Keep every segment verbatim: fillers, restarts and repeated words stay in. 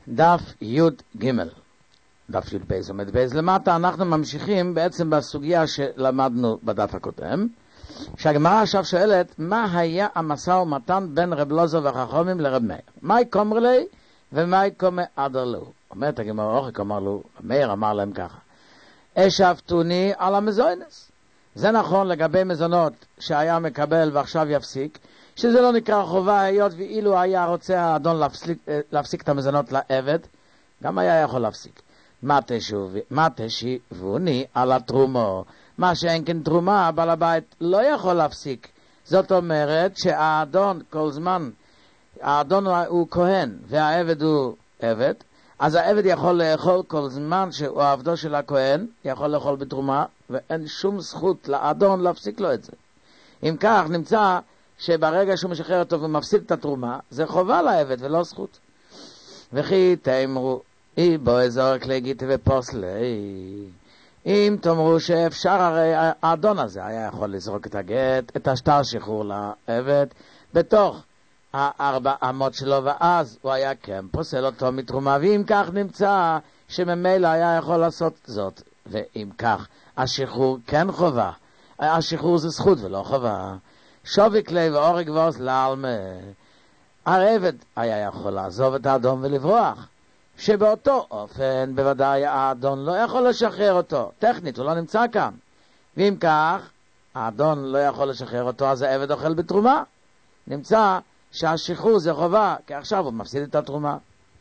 דף יוד גימל, דף יוד בייז עומד בייז למטה. אנחנו ממשיכים בעצם בסוגיה שלמדנו בדף הקודם, שהגמרא עכשיו שואלת מה היה המשא ומתן בין רב לוזר וחכמים לרב מאיר, מהי קומר לי ומהי קומר אדר לו. אומרת הגמרא, אורך אמר לו, מאיר אמר להם ככה, השבתוני על המזונס. זה נכון לגבי מזונות שהיה מקבל ועכשיו יפסיק, שזה לא נקרא חובה, היות ואילו היה רוצה האדון להפסיק, להפסיק את המזונות לעבד, גם היה יכול להפסיק. מה תשיבוני על התרומו? מה שאין כן תרומה, בעל הבית לא יכול להפסיק. זאת אומרת שהאדון כל זמן, האדון הוא כהן והעבד הוא עבד, אז העבד יכול לאכול כל זמן שהוא עבדו של הכהן, יכול לאכול בתרומה, ואין שום זכות לאדון להפסיק לו את זה. אם כך נמצא שברגע שהוא משחרר אותו ומפסיק את התרומה, זה חובה לעבד ולא זכות. וכי תאמרו, אי בו אזור כלי גיטי ופוסלי. אם תאמרו שאפשר, הרי האדון הזה היה יכול לזרוק את הגט, את השטר שחרור לעבד, בתוך הארבע אמות שלו, ואז הוא היה כן פוסל אותו מתרומה, ואם כך נמצא שממילא היה יכול לעשות זאת, ואם כך השחרור כן חובה, השחרור זה זכות ולא חובה. שווי כלי ואורג ועוז לעלמה, העבד היה יכול לעזוב את האדון ולברוח, שבאותו אופן בוודאי האדון לא יכול לשחרר אותו, טכנית הוא לא נמצא כאן, ואם כך האדון לא יכול לשחרר אותו, אז העבד אוכל בתרומה. נמצא שהשחרור זה חובה, כי עכשיו הוא מפסיד את התרומה.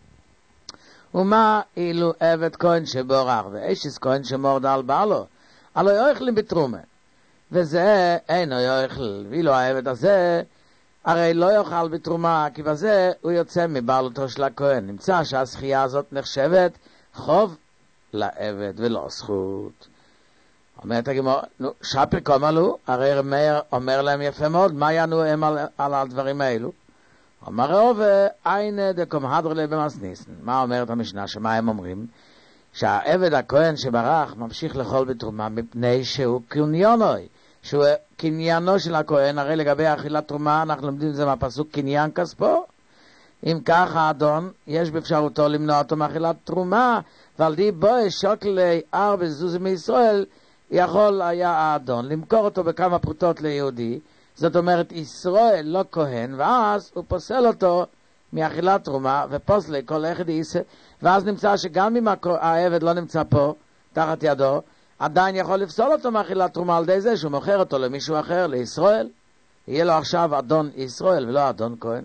ומה אילו עבד כהן שבורח ואישיס כהן שמורד על בעלו, הלא יאכלים בתרומה, וזה אינו יאכל, ואילו העבד הזה הרי לא יאכל בתרומה, כי בזה הוא יוצא מבעלותו של הכהן. נמצא שהזכייה הזאת נחשבת חוב לעבד ולא זכות. אומרת הגמרא, נו, שפר קומלו, הרי רב מאיר אומר להם יפה מאוד, מה יענו הם על, על הדברים האלו? אומר רוב, אין דקום הדר לי במסניסן. מה אומרת המשנה? שמה הם אומרים? שהעבד הכהן שברח ממשיך לאכול בתרומה מפני שהוא קניונוי, שהוא קניינו של הכהן. הרי לגבי אכילת תרומה אנחנו לומדים את זה מהפסוק קניין כספו. אם כך האדון יש באפשרותו למנוע אותו מאכילת תרומה, ועל די בוי שוקלי ארבע זוזי מישראל יכול היה האדון למכור אותו בכמה פרוטות ליהודי, זאת אומרת ישראל לא כהן, ואז הוא פוסל אותו מאכילת תרומה, ופוסלי כל אחד ייסה, ואז נמצא שגם אם העבד לא נמצא פה תחת ידו, עדיין יכול לפסול אותו מאכילת תרומה על די זה שהוא מוכר אותו למישהו אחר, לישראל. יהיה לו עכשיו אדון ישראל ולא אדון כהן.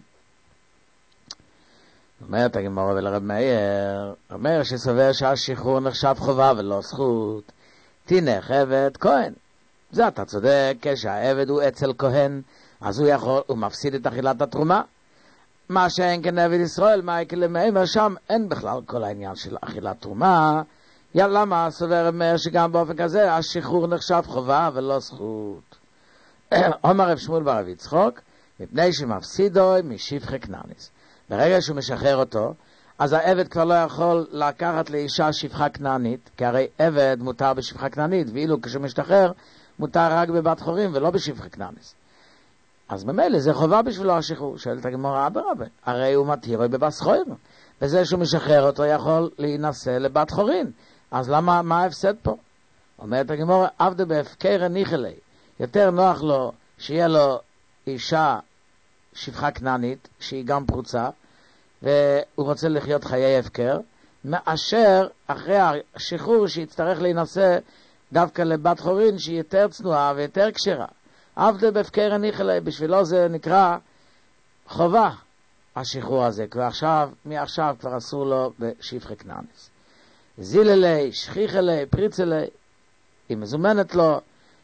אומרת הגמרא ולרב מאיר, רב מאיר שסובר שהשחרור נחשב חובה ולא זכות, תינך עבד כהן. זה אתה צודק, כשהעבד הוא אצל כהן, אז הוא יכול, הוא מפסיד את אכילת התרומה. מה שאין כן עבד ישראל, מה יקל למאמר, שם אין בכלל כל העניין של אכילת תרומה. יא, למה סובר רב מאיר שגם באופן כזה השחרור נחשב חובה ולא זכות? אומר רב שמואל בר רב יצחוק, מפני שמפסידו משפחי כנעניס. ברגע שהוא משחרר אותו, אז העבד כבר לא יכול לקחת לאישה שפחה כנענית, כי הרי עבד מותר בשפחה כנענית, ואילו כשהוא משתחרר מותר רק בבת חורים ולא בשפחה כנעניס. אז ממילא זה חובה בשבילו השחרור. שואלת הגמרא, אדרבה, הרי הוא מתיר בבס חויר, וזה שהוא משחרר אותו יכול להינשא לבת חורין, אז למה, מה ההפסד פה? אומרת הגמרא, עבדה בהפקר ניחלי, יותר נוח לו שיהיה לו אישה שפחה כנענית שהיא גם פרוצה, והוא רוצה לחיות חיי הפקר, מאשר אחרי השחרור שיצטרך להינשא דווקא לבת חורין שהיא יותר צנועה ויותר קשרה. עבדה בהפקר הניחלה, בשבילו זה נקרא חובה השחרור הזה, כי עכשיו, מעכשיו כבר אסור לו בשפחי כנעניס. זיללי, שכיחלי, פריצלי, היא מזומנת לו,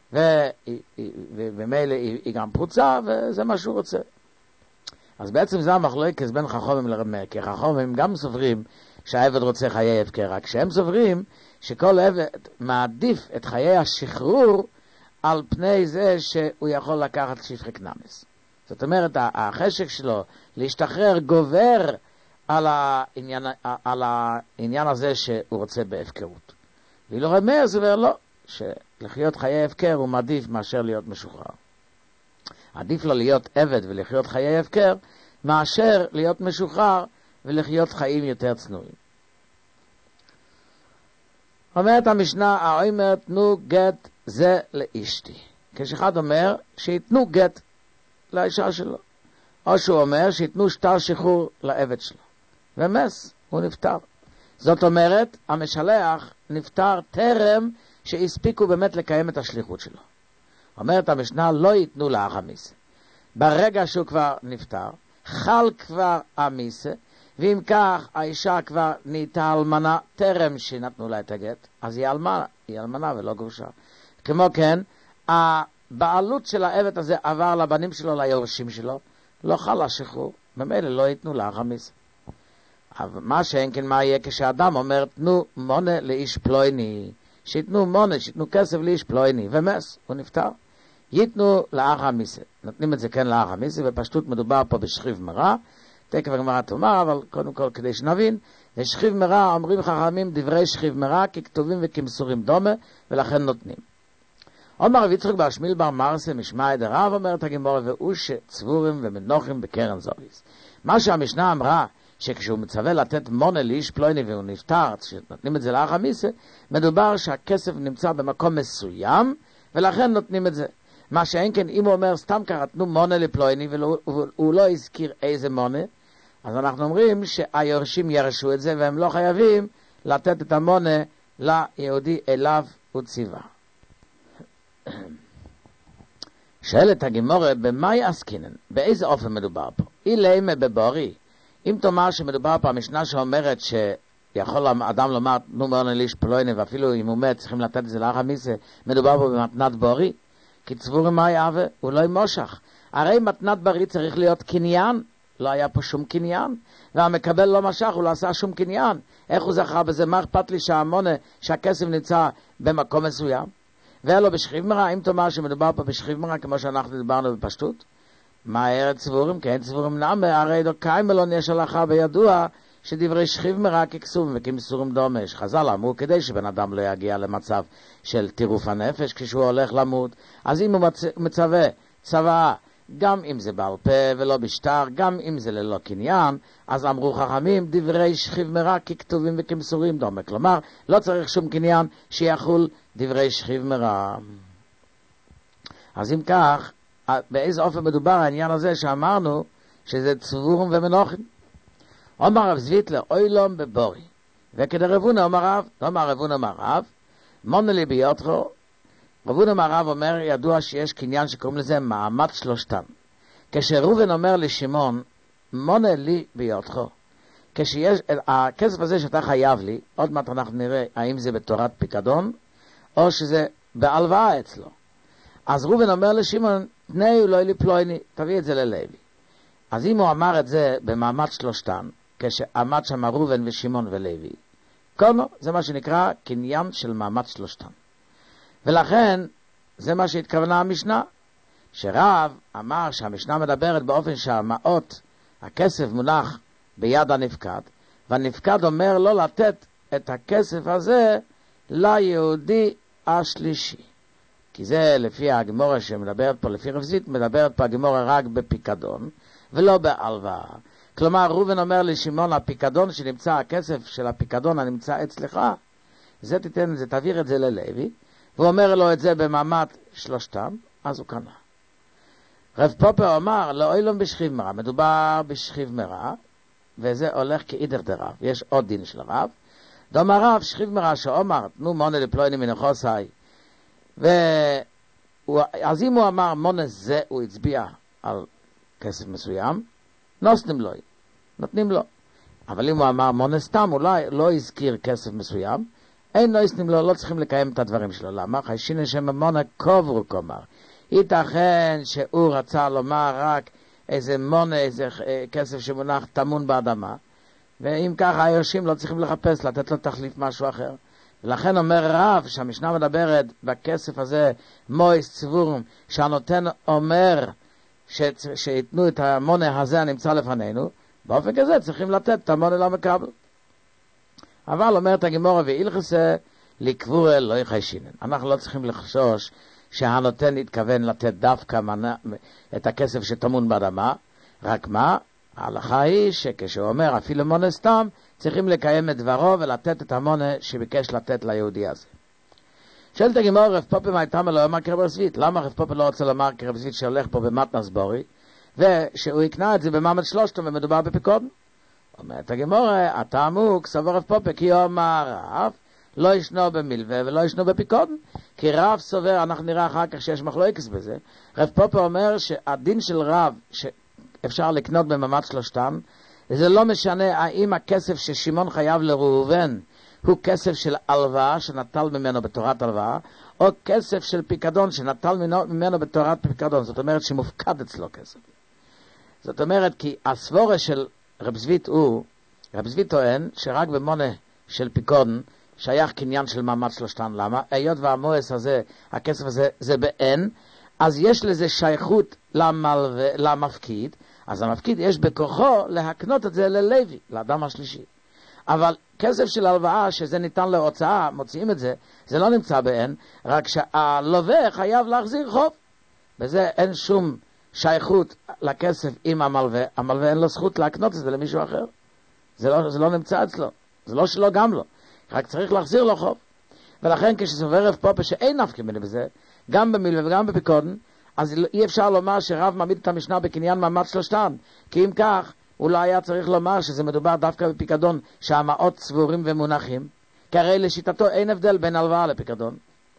ובמילא היא, היא גם פרוצה, וזה מה שהוא רוצה. אז בעצם זה המחלוקת בין חכמים לרב מאיר, כי חכמים גם סוברים שהעבד רוצה חיי הפקר, רק שהם סוברים שכל עבד מעדיף את חיי השחרור על פני זה שהוא יכול לקחת שפחי כנעניס. זאת אומרת, החשק שלו להשתחרר גובר על העניין, על העניין הזה שהוא רוצה בהפקרות. ואילו רב מאיר סובר לא, שלחיות חיי הפקר הוא מעדיף מאשר להיות משוחרר. עדיף לו להיות עבד ולחיות חיי הפקר מאשר להיות משוחרר ולחיות חיים יותר צנועים. אומרת המשנה, האומר תנו גט זה לאשתי. כשאחד אומר שיתנו גט לאישה שלו, או שהוא אומר שיתנו שטר שחרור לעבד שלו, ומס, הוא נפטר. זאת אומרת, המשלח נפטר טרם שהספיקו באמת לקיים את השליחות שלו. אומרת המשנה, לא ייתנו לאח המיסה. ברגע שהוא כבר נפטר, חל כבר המיסה, ואם כך האישה כבר נהייתה אלמנה טרם שנתנו לה את הגט, אז היא אלמנה, היא אלמנה ולא גרושה. כמו כן, הבעלות של העבד הזה עבר לבנים שלו, ליורשים שלו, לא חל השחרור, במילא לא ייתנו לאח המיסה. אבל מה שאין כן מה יהיה כשאדם אומר, תנו מונה לאיש פלויני, שיתנו מונה, שיתנו כסף לאיש פלויני, ומס, הוא נפטר. ייתנו לאח המיסה. נותנים את זה כן לאח המיסה, בפשטות מדובר פה בשכיב מרע, תקף הגמרא תאמר, אבל קודם כל כדי שנבין, לשכיב מרע אומרים חכמים דברי שכיב מרע ככתובים וכמסורים דומה, ולכן נותנים. אומר רב יצחק בר שמיל בר מרסה משמע דרב, אומרת הגמרא, והוא שצבורים ומנוחים בקרן זוריס. מה שהמשנה אמרה, שכשהוא מצווה לתת מונה לאיש פלויני והוא נפטר, שנותנים את זה לאח המיסה, מדובר שהכסף נמצא במקום מסוים, ולכן נותנים את זה. מה שאין כן, אם הוא אומר סתם ככה, תנו מונה לפלויני, והוא לא הזכיר איזה מונה, אז אנחנו אומרים שהיורשים ירשו את זה, והם לא חייבים לתת את המונה ליהודי אליו וציווה. שואלת הגמרא, במה יעסקינן? באיזה אופן מדובר פה? אילמה בבורי. אם תאמר שמדובר פה המשנה שאומרת שיכול אדם לומר תנו מונה לאיש פלויני, ואפילו אם הוא מת צריכים לתת את זה לאח המיסה, מדובר פה במתנת בורי. כי צבור מה יהווה, הוא לא ימושך. הרי מתנת ברי צריך להיות קניין, לא היה פה שום קניין, והמקבל לא משך, הוא לא עשה שום קניין. איך הוא זכה בזה? מה אכפת לי שהמונה, שהכסף נמצא במקום מסוים? ואלו בשכיב מרע, אם תאמר שמדובר פה בשכיב מרע, כמו שאנחנו דיברנו בפשטות, מה הערת צבורים? כי אין צבורים נעמה, הרי דוקאים מלון יש הלכה בידוע, שדברי שכיב מרע ככסובים וכמסורים דומה. חז"ל אמרו, כדי שבן אדם לא יגיע למצב של טירוף הנפש כשהוא הולך למות, אז אם הוא מצ... מצווה צוואה, גם אם זה בעל פה ולא בשטר, גם אם זה ללא קניין, אז אמרו חכמים, דברי שכיב מרע ככתובים וכמסורים דומה. כלומר, לא צריך שום קניין שיחול דברי שכיב מרע. אז אם כך, באיזה אופן מדובר העניין הזה שאמרנו שזה צבורים ומנוחים? אומר רב זביטלר, אוילום בבורי. וכדרבונה אומר רב, לא אומר רבונה אומר רב, מונה לי ביותרו. רבונה אומר רב אומר, ידוע שיש קניין שקוראים לזה מעמד שלושתן. כשרובן אומר לשמעון, מונה לי ביותרו. כשיש, הכסף הזה שאתה חייב לי, עוד מעט אנחנו נראה האם זה בתורת פיקדון, או שזה בהלוואה אצלו. אז רובן אומר לשמעון, תנאי הוא לא לי פלויני, תביא את זה ללוי. אז אם הוא אמר את זה במעמד שלושתן, כשעמד שם רובן ושמעון ולוי, קונו, זה מה שנקרא קניין של מעמד שלושתן. ולכן, זה מה שהתכוונה המשנה, שרב אמר שהמשנה מדברת באופן שהמעות, הכסף מונח ביד הנפקד, והנפקד אומר לא לתת את הכסף הזה ליהודי השלישי. כי זה לפי הגמורה שמדברת פה, לפי רבזית, מדברת פה הגמורה רק בפיקדון, ולא בהלוואה. כלומר, רובן אומר לשמעון, הפיקדון שנמצא, הכסף של הפיקדון הנמצא אצלך, זה תיתן את זה, תעביר את זה ללוי, והוא אומר לו את זה במעמד שלושתם, אז הוא קנה. רב פופר אומר, לא אילום בשכיב מרע, מדובר בשכיב מרע, וזה הולך כאידר דרב, יש עוד דין של רב, דומר רב, שכיב מרע שאומר, תנו מונה לפלויני מנחוסי, ואז אם הוא אמר מונה זה, הוא הצביע על כסף מסוים, נוסנים לו, נותנים לו. אבל אם הוא אמר מונה סתם, אולי לא הזכיר כסף מסוים, אין נוסנים לו, לא צריכים לקיים את הדברים שלו. למה? חיישין שם מונה קוברו כומר. ייתכן שהוא רצה לומר רק איזה מונה, איזה כסף שמונח תמון באדמה, ואם ככה היורשים לא צריכים לחפש, לתת לו תחליף משהו אחר. ולכן אומר רב שהמשנה מדברת בכסף הזה מויס צבורם, שהנותן אומר ש... שיתנו את המונה הזה הנמצא לפנינו, באופן כזה צריכים לתת את המונה למקבל. אבל אומרת הגמורה ואילכסה לקבור לא יחיישינן. אנחנו לא צריכים לחשוש שהנותן יתכוון לתת דווקא מנה, את הכסף שתמון באדמה, רק מה? ההלכה היא שכשהוא אומר אפילו מונה סתם, צריכים לקיים את דברו ולתת את המונה שביקש לתת ליהודי הזה. שואלת הגמרא, רב פופא מהייתמה לא אמר כרב זבית, למה רב פופא לא רוצה לומר כרב זבית שהולך פה במתנס בורי, ושהוא יקנה את זה במעמד שלושתו ומדובר בפיקודן? אומרת הגמרא, הטעמוק סבור רב פופא כי אומר רב לא ישנו במלווה ולא ישנו בפיקודן, כי רב סובר, אנחנו נראה אחר כך שיש מחלוקת בזה, רב פופא אומר שהדין של רב שאפשר לקנות במעמד שלושתם, זה לא משנה האם הכסף ששמעון חייב לראובן הוא כסף של הלוואה שנטל ממנו בתורת הלוואה, או כסף של פיקדון שנטל ממנו בתורת פיקדון, זאת אומרת שמופקד אצלו כסף. זאת אומרת כי הסבורה של רב זבית הוא, רב זבית טוען שרק במונה של פיקדון שייך קניין של מעמד שלושתן. למה? היות והמועס הזה, הכסף הזה, זה באין, אז יש לזה שייכות למלווה, למפקיד, אז המפקיד יש בכוחו להקנות את זה ללוי, לאדם השלישי. אבל כסף של הלוואה שזה ניתן להוצאה, מוציאים את זה, זה לא נמצא באין, רק שהלווה חייב להחזיר חוב. בזה אין שום שייכות לכסף עם המלווה, המלווה אין לו זכות להקנות את זה למישהו אחר. זה לא, זה לא נמצא אצלו, זה לא שלו גם לא, רק צריך להחזיר לו חוב. ולכן כשסובר רב פופא שאין נפקא מינה בזה, גם במילווה וגם בפיקודן, אז אי אפשר לומר שרב מעמיד את המשנה בקניין מעמד שלושתן, כי אם כך, הוא לא היה צריך לומר שזה מדובר דווקא בפיקדון שהמעות צבורים ומונחים, כי הרי לשיטתו אין הבדל בין הלוואה לפיקדון.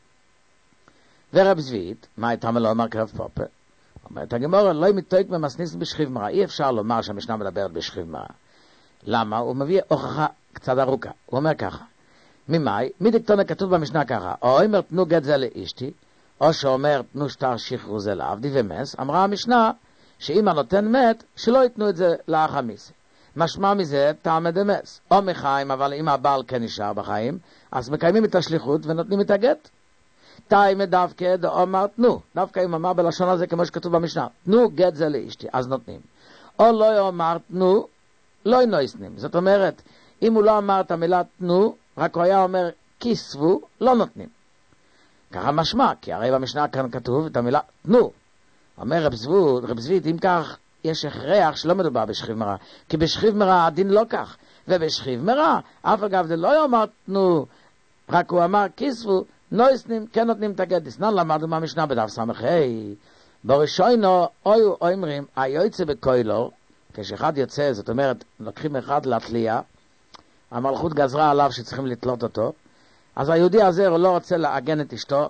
ורב זבית, מה הייתה מלא אומר כרב פופא? אומרת הגמרא, לא מתויק ממסניס בשכיב מרע, אי אפשר לומר שהמשנה מדברת בשכיב מרע. למה? הוא מביא הוכחה קצת ארוכה, הוא אומר ככה, ממאי, מדקטונה כתוב במשנה ככה, או אומר תנו גט זה לאשתי, או שאומר תנו שטר שחרור זה לעבדי ומס, אמרה המשנה, שאם הנותן מת, שלא ייתנו את זה לאח המיסי. משמע מזה, טעם דמס. או מחיים, אבל אם הבעל כן נשאר בחיים, אז מקיימים את השליחות ונותנים את הגט. טעם דווקא דאמר תנו. דווקא אם אמר בלשון הזה, כמו שכתוב במשנה, תנו גט זה לאשתי, אז נותנים. או לא אמר תנו, לא נותנים. זאת אומרת, אם הוא לא אמר את המילה תנו, רק הוא היה אומר כיסבו, לא נותנים. ככה משמע, כי הרי במשנה כאן כתוב את המילה תנו. אומר רב זבית, רב זבית, אם כך, יש הכרח שלא מדובר בשכיב מרע, כי בשכיב מרע הדין לא כך, ובשכיב מרע, אף אגב זה לא אמר תנו, רק הוא אמר כיסבו, נויסנים, כן נותנים את הגט. דסנן למדנו מהמשנה בדף סמכי, בראשונו, אויו אומרים, היוצא בקוילו, כשאחד יוצא, זאת אומרת, לוקחים אחד לתלייה, המלכות גזרה עליו שצריכים לתלות אותו, אז היהודי הזה הוא לא רוצה לעגן את אשתו,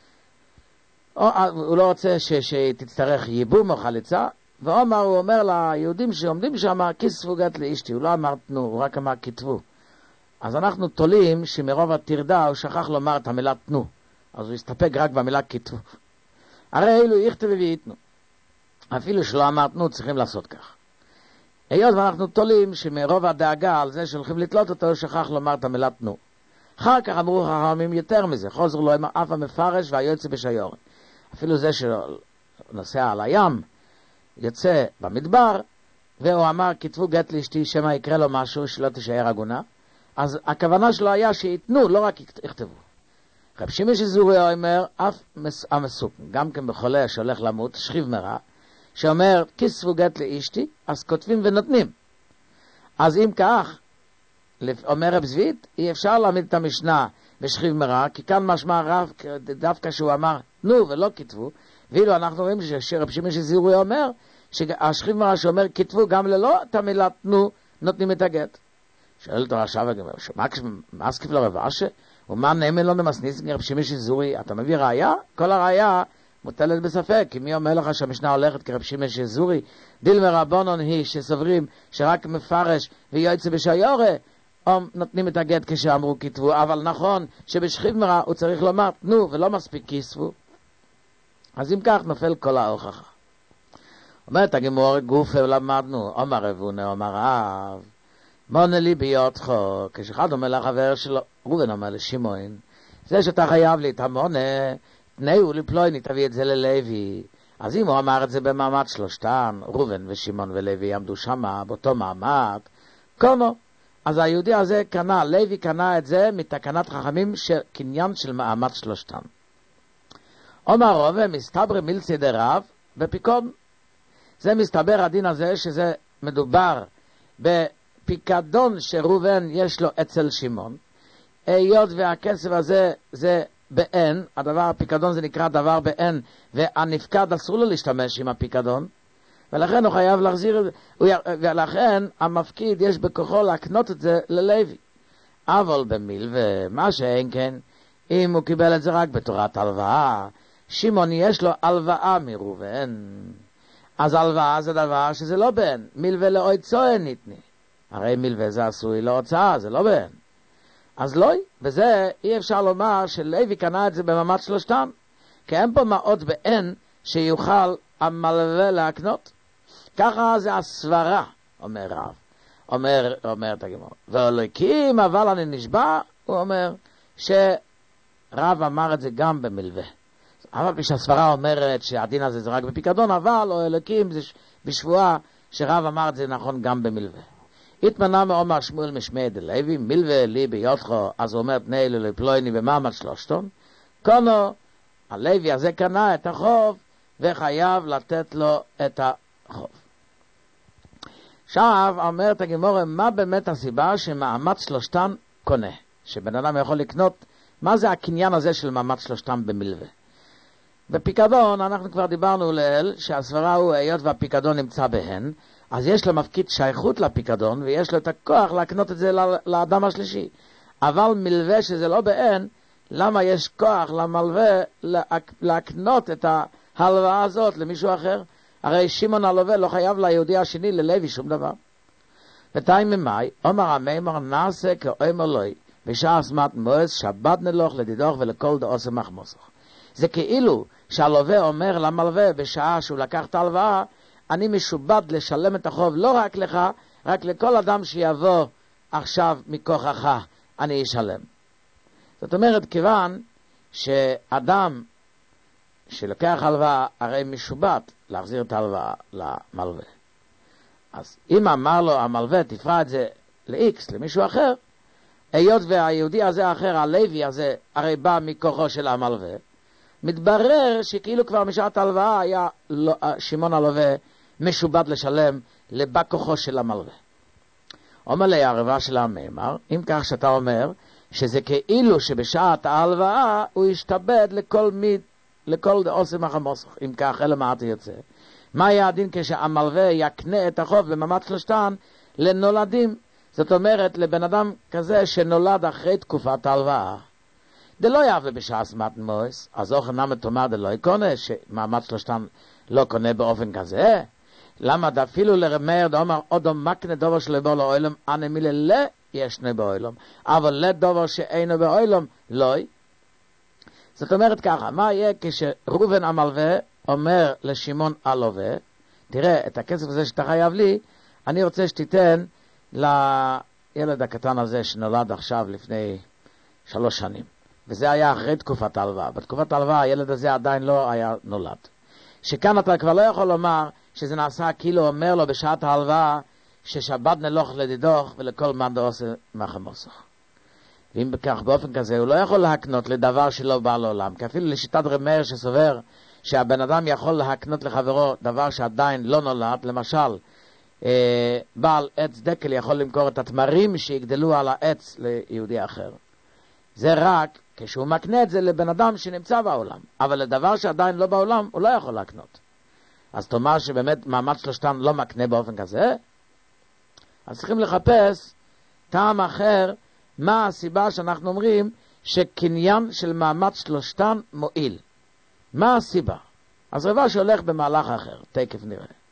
או, הוא לא רוצה ש, שתצטרך ייבום או חליצה, ואומר, הוא אומר ליהודים שעומדים שם, כיסבו גט לאשתי, הוא לא אמר תנו, הוא רק אמר כתבו. אז אנחנו תולים שמרוב התרדה הוא שכח לומר את המילה תנו, אז הוא הסתפק רק במילה כתבו. הרי אלו יכתב וייתנו. אפילו שלא אמר תנו, צריכים לעשות כך. היות ואנחנו תולים שמרוב הדאגה על זה שהולכים לתלות אותו, הוא שכח לומר את המילה תנו. אחר כך אמרו חכמים יותר מזה, חוזר לו אף המפרש והיוצא בשיור. אפילו זה שנוסע על הים, יוצא במדבר, והוא אמר, כתבו גט לאשתי, שמה יקרה לו משהו שלא תישאר עגונה, אז הכוונה שלו היה שיתנו, לא רק יכתבו. רב שמעון זורי אומר, אף המסוק, גם כן בחולה שהולך למות, שכיב מרע, שאומר, כתבו גט לאשתי, אז כותבים ונותנים. אז אם כך, אומר רב זבית, אי אפשר להעמיד את המשנה בשכיב מרע, כי כאן משמע רב, דווקא שהוא אמר, נו ולא כתבו, ואילו אנחנו רואים שרב שמעון זורי אומר, שהשכיב מרע שאומר כתבו גם ללא את המילה תנו, נותנים את הגט. שואל אותו עכשיו, מה סקיף לרב אשה? ומה נאמן לא נמסניס רב שמעון זורי? אתה מביא ראיה? כל הראיה מוטלת בספק, כי מי אומר לך שהמשנה הולכת כרב שמעון זורי? דילמה רבונון היא שסוברים שרק מפרש ויועצה בשיורה, או נותנים את הגט כשאמרו כתבו, אבל נכון שבשכיב מרע הוא צריך לומר תנו ולא מספיק כיסבו. אז אם כך נופל כל ההוכחה. אומרת הגמור גופה ולמדנו, אומר רבונה, אומר רב, מונה לי ביותך, כשאחד אומר לחבר שלו, ראובן אומר לשמעון, זה שאתה חייב לי את המונה, תנאו לפלויני, תביא את זה ללוי. אז אם הוא אמר את זה במעמד שלושתן, ראובן ושמעון ולוי עמדו שמה באותו מעמד, קונו. אז היהודי הזה קנה, לוי קנה את זה מתקנת חכמים של קניין של מעמד שלושתן. אומר רובה, מסתבר מילצי דרב בפיקוד. זה מסתבר הדין הזה שזה מדובר בפיקדון שראובן יש לו אצל שמעון, היות והכסף הזה זה באין, הדבר הפיקדון זה נקרא דבר באין, והנפקד אסור לו להשתמש עם הפיקדון, ולכן הוא חייב להחזיר את זה, ולכן המפקיד יש בכוחו להקנות את זה ללוי. אבל במילווה, מה שאין כן, אם הוא קיבל את זה רק בתורת הלוואה, שמעון יש לו הלוואה מראובן, אז הלוואה זה דבר שזה לא באין, מילווה להוצאה ניתני, הרי מילווה זה עשוי להוצאה, זה לא באין. אז לא, וזה אי אפשר לומר שלוי קנה את זה במעמד שלושתם, כי אין פה מעות באין שיוכל המלווה להקנות. ככה זה הסברה, אומר רב, אומר, אומר את הגמרא. ואלוקים, אבל אני נשבע, הוא אומר שרב אמר את זה גם במלווה. אבל כשהסברה אומרת שהדין הזה זה רק בפיקדון, אבל או אלוקים זה בשבועה שרב אמר את זה נכון גם במלווה. התמנה מאומר שמואל משמי דלוי, מלווה לי ביותחו, אז הוא אומר תנאי לו לפלויני במעמד שלושתון, קונו, הלוי הזה קנה את החוב, וחייב לתת לו את החוב. עכשיו, אומרת הגמרא, מה באמת הסיבה שמעמד שלושתן קונה? שבן אדם יכול לקנות, מה זה הקניין הזה של מעמד שלושתן במלווה? בפיקדון, אנחנו כבר דיברנו לאל, שהסברה הוא היות והפיקדון נמצא בהן, אז יש לו מפקיד שייכות לפיקדון, ויש לו את הכוח להקנות את זה לאדם השלישי. אבל מלווה שזה לא בהן, למה יש כוח למלווה להקנות את ההלוואה הזאת למישהו אחר? הרי שמעון הלווה לא חייב ליהודי השני ללוי שום דבר. ותיים ממאי, אומר המימר נעשה כאומר לוי, בשעה סמת מועז שבת נלוך לדידוך ולכל דעושה מחמוסך. זה כאילו שהלווה אומר למלווה בשעה שהוא לקח את ההלוואה, אני משובד לשלם את החוב לא רק לך, רק לכל אדם שיבוא עכשיו מכוחך אני אשלם. זאת אומרת, כיוון שאדם שלוקח הלוואה הרי משובד להחזיר את ההלוואה למלווה. אז אם אמר לו המלווה תפרע את זה ל-X, למישהו אחר, היות והיהודי הזה האחר, הלוי הזה, הרי בא מכוחו של המלווה, מתברר שכאילו כבר משעת ההלוואה היה שמעון הלווה משובד לשלם לבא כוחו של המלווה. אומר לי הרבא של המאמר, אם כך שאתה אומר שזה כאילו שבשעת ההלוואה הוא ישתבד לכל מי, לכל דעושה מחמוסך. אם כך, אלה מה אתה יוצא. מה היה הדין כשהמלווה יקנה את החוב במעמד שלושתן לנולדים? זאת אומרת, לבן אדם כזה שנולד אחרי תקופת ההלוואה. דלא יעבלה בשעה סמת מועס, אז אוכל נמת תאמר דלא יקונה, שמעמד שלושתן לא קונה באופן כזה. למה דאפילו לרמר דאמר אודו מקנה דובר שלו בו לאוילום, אנה מילה לא ישנה באוילום, אבל לדובר שאינו באוילום לא. זאת אומרת ככה, מה יהיה כשראובן המלווה אומר לשמעון הלווה, תראה, את הכסף הזה שאתה חייב לי, אני רוצה שתיתן לילד הקטן הזה שנולד עכשיו לפני שלוש שנים. וזה היה אחרי תקופת ההלוואה. בתקופת ההלוואה הילד הזה עדיין לא היה נולד. שכאן אתה כבר לא יכול לומר שזה נעשה כאילו אומר לו בשעת ההלוואה ששבת נלוך לדידוך ולכל מאן דעושה מחמוסך. ואם בכך באופן כזה הוא לא יכול להקנות לדבר שלא בא לעולם, כי אפילו לשיטת רמר שסובר שהבן אדם יכול להקנות לחברו דבר שעדיין לא נולד, למשל אה, בעל עץ דקל יכול למכור את התמרים שיגדלו על העץ ליהודי אחר. זה רק כשהוא מקנה את זה לבן אדם שנמצא בעולם, אבל לדבר שעדיין לא בעולם הוא לא יכול להקנות. אז תאמר שבאמת מעמד שלושתן לא מקנה באופן כזה, אז צריכים לחפש טעם אחר, מה הסיבה שאנחנו אומרים שקניין של מעמד שלושתן מועיל. מה הסיבה? אז רבא שהולך במהלך אחר, תקף נראה.